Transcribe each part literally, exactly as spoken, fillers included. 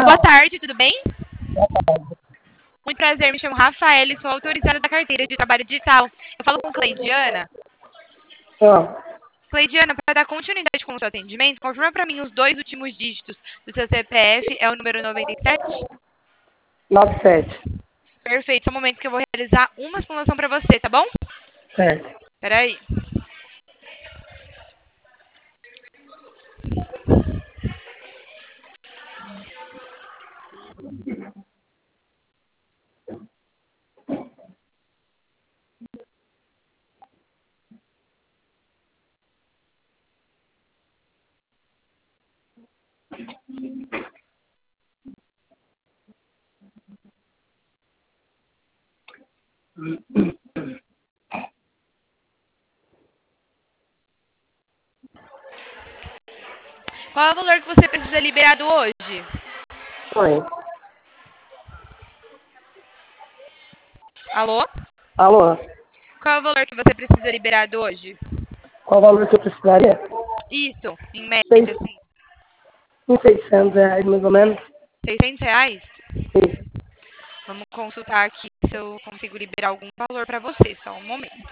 boa tarde, tudo bem? Muito prazer, me chamo Rafaela e sou autorizada da carteira de trabalho digital. Eu falo com Cleidiana. Ó, Cleidiana, para dar continuidade com o seu atendimento, confirma para mim os dois últimos dígitos do seu C P F, é o número noventa e sete? nove sete. Perfeito, só um momento que eu vou realizar uma simulação para você, tá bom? Certo. Espera aí. Qual é o valor que você precisa liberado hoje? Oi. Alô? Alô? Qual é o valor que você precisa liberado hoje? Qual o valor que eu precisaria? Isso, em média, Seis, assim. uns seiscentos reais, mais ou menos. seiscentos reais? Isso. Vamos consultar aqui se eu consigo liberar algum valor para você, só um momento.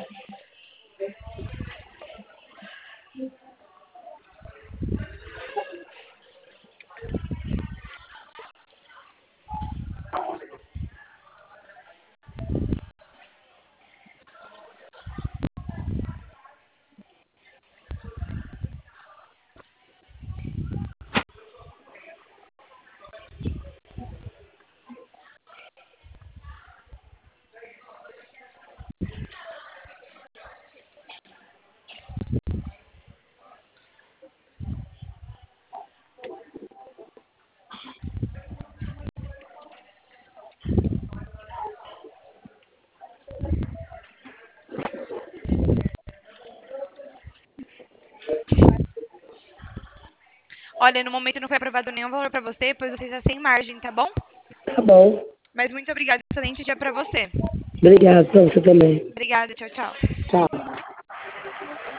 Olha, no momento não foi aprovado nenhum valor para você, pois você está sem margem, tá bom? Tá bom. Mas muito obrigada, excelente dia para você. Obrigado pra você também. Obrigada, tchau, tchau. Tchau.